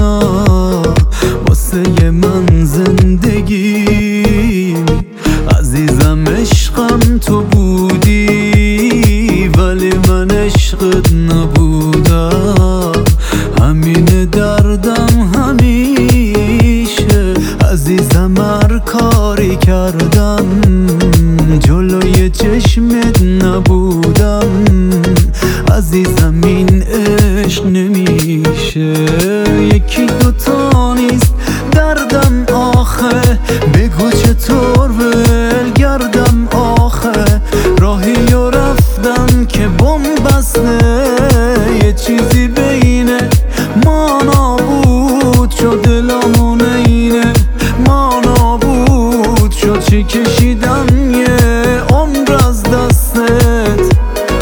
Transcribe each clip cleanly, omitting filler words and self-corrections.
آشیانا واسه من زندگی عزیزم عشقم تو بودی ولی من عشقت نبودم همین دردم همیشه عزیزم هر کاری کردم جلوی چشمت نبودم عزیزم این عشق نمیشه یکی دوتا نیست دردم آخه بگو چطور ول گردم آخه راهی و رفتم که بمبسته یه چیزی بین ما نابود شد دلمون اینه ما نابود شد چی کشیدم یه عمر از دستت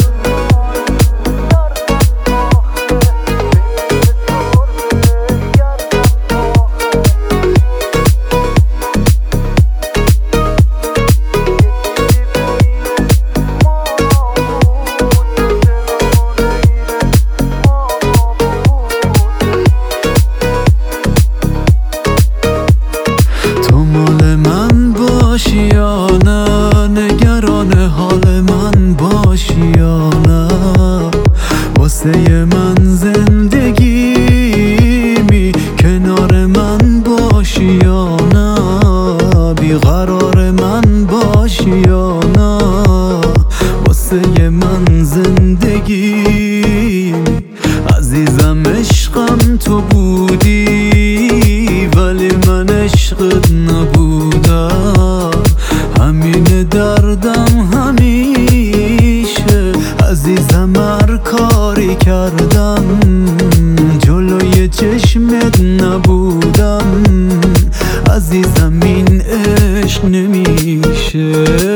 باشی یا نه نگران حال من باشی یا نه واسه من زندگی می کنار من باشی یا نه بیقرار من باشی یا نه واسه من زندگی می عزیزم عشقم تو بودی ولی من عشقت نبودم همین دردم همیشه عزیزم هر کاری کردم جلوی چشمت نبودم عزیزم این عشق نمیشه